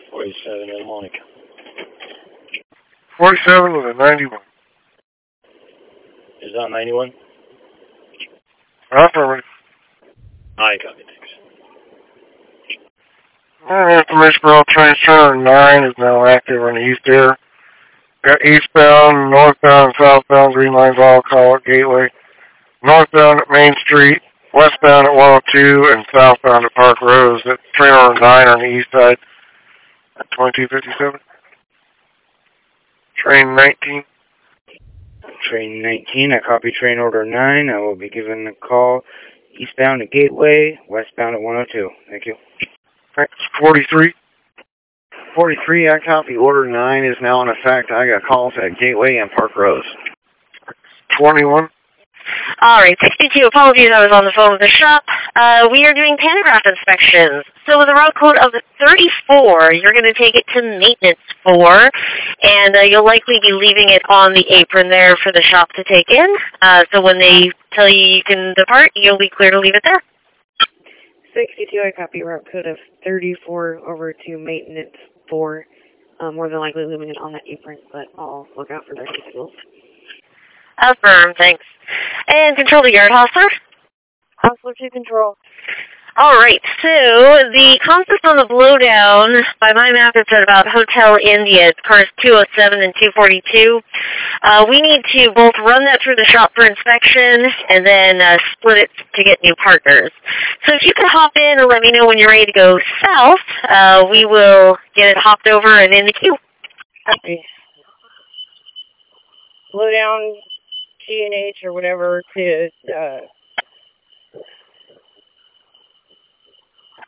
47 in Monica. 47 with a 91. Is that 91? Affirmative. I copy, thanks. Information for all trains, turn 9 is now active on the east air. Got eastbound, northbound, southbound, green lines all call it Gateway. Northbound at Main Street, westbound at 102, and southbound at Park Rose. At train order 9 on the east side at 2257. Train 19. Train 19, I copy train order 9. I will be giving a call eastbound at Gateway, westbound at 102. Thank you. Thanks. 43. 43, I copy order 9 is now in effect. I got calls at Gateway and Park Rose. 21. All right, 62. Apologies, I was on the phone with the shop. We are doing pantograph inspections. So with a route code of 34, you're going to take it to maintenance 4, and you'll likely be leaving it on the apron there for the shop to take in. So when they tell you you can depart, you'll be clear to leave it there. 62, I copy route code of 34 over to maintenance 4. More than likely leaving it on that apron, but I'll look out for their signals. Affirm, thanks. And control the yard, Hostler. Hostler to control. All right, so the concept on the blowdown, by my map, it's at about Hotel India. It's cars 207 and 242. We need to both run that through the shop for inspection and then split it to get new partners. So if you can hop in and let me know when you're ready to go south, we will get it hopped over and in the queue. Okay. Blowdown G&H or whatever to